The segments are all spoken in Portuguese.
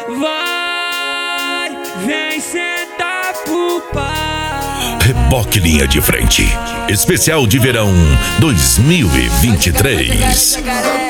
vai, vem sentar pro pai. Reboque Linha de Frente, especial de verão 2023.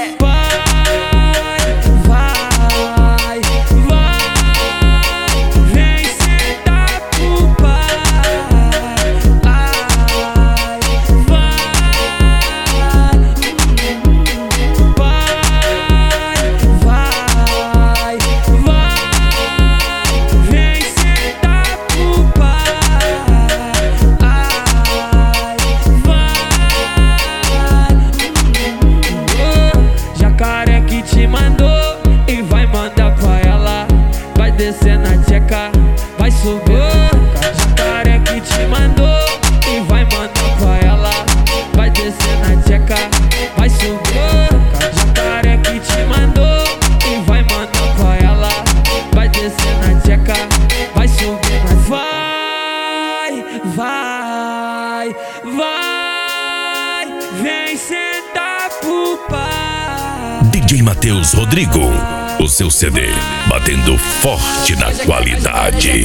Descer na tcheca, vai subir. Jacaré que te mandou e vai mandar pra ela. Vai descer na tcheca, vai subir. Jacaré que te mandou e vai mandar pra ela. Vai descer na tcheca, vai subir. Vai, vai, vai, vem sentar pro pai. DJ Matheus Rodrigo, o seu CD batendo forte na qualidade.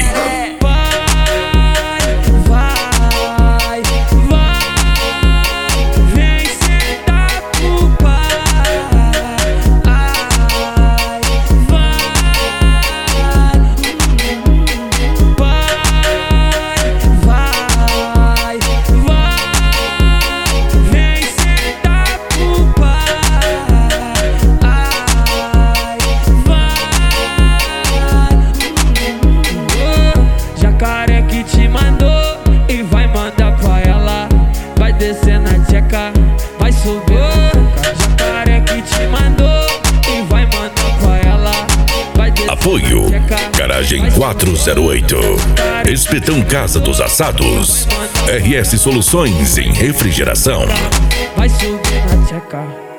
Jacaré que te mandou e vai mandar pra ela. Vai descer na tcheca, vai subir. Jacaré que te mandou e vai mandar pra ela. Vai descer. Apoio Garagem 408, Espetão Casa dos Assados, RS Soluções em Refrigeração. Vai subir na tcheca.